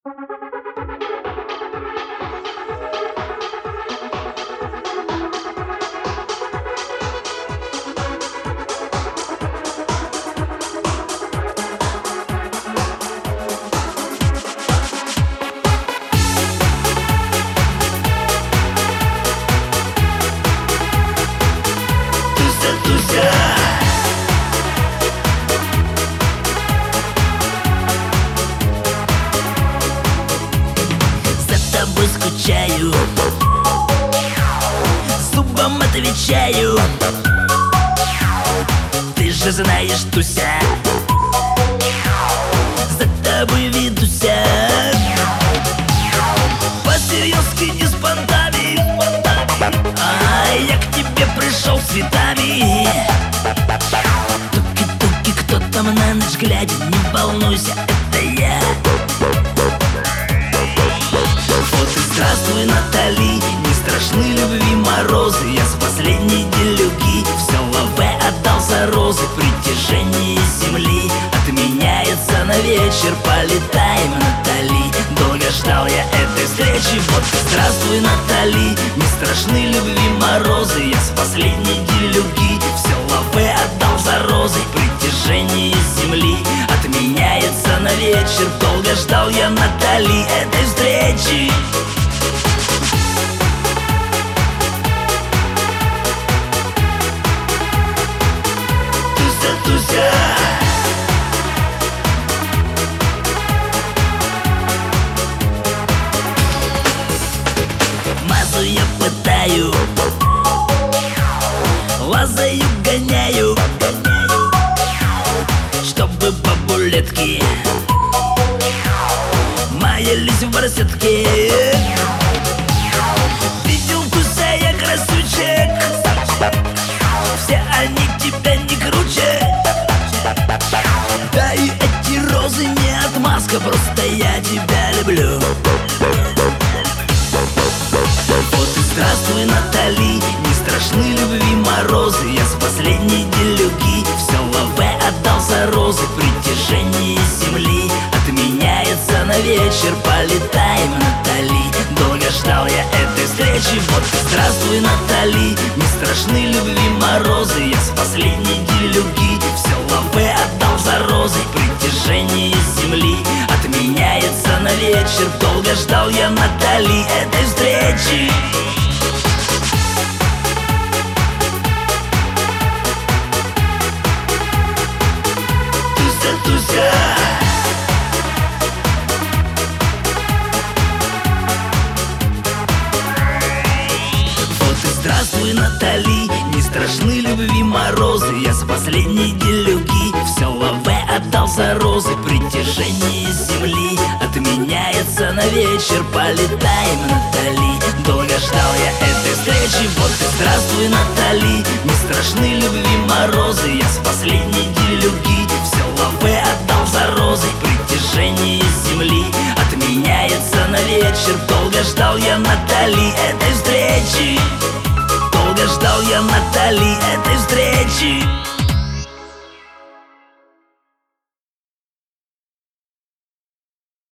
За тобой скучаю, зубом отвечаю. Ты же знаешь, Туся, за тобой ведуся. По-серьезки, не с понтами, а я к тебе пришел с цветами. Туки-туки, кто там на ночь глядя, не волнуйся, это я. Вот и здравствуй, Натали, не страшны любви морозы. Я с последней делюги все лаве отдал за розы. Притяжение земли отменяется на вечер. Полетаем, Натали, долго ждал я этой встречи. Вот и здравствуй, Натали, не страшны любви морозы. Я с последней делюги все лаве отдал за розы. Притяжение земли отменяется на вечер. Долго ждал я, Натали, этой встречи. Туся, Туся, мазу я пытаю, лазаю, гоняю, чтобы бабулетки маялись в барсетке. Видел, Туся, я красавчик, все они тебя не круче. Да и эти розы не отмазка, просто я тебя люблю. Вот и здравствуй, Натали, не страшны любви морозы. Я с последней делюги все лаве отдал за розы. Притяжение земли отменяется на вечер. Полетаем, Натали, долго ждал я этой встречи. Вот и здравствуй, Натали, не страшны любви морозы. Я с последней делюги все лаве отдал за розы. Притяжение земли отменяется на вечер. Долго ждал я, Натали, этой встречи. Туся, Туся, вот и здравствуй, Натали, не страшны любви морозы. Я с последней делюги все лаве отдал за розы. Притяжение земли отменяется на вечер. Полетаем, Натали, долго ждал я этой встречи. Вот и здравствуй, Натали, не страшны любви морозы. Я с последней делюги все лаве отдал за розы. Притяжение земли отменяется на вечер. Долго ждал я, Натали, этой встречи. Долго ждал я, Натали, этой встречи.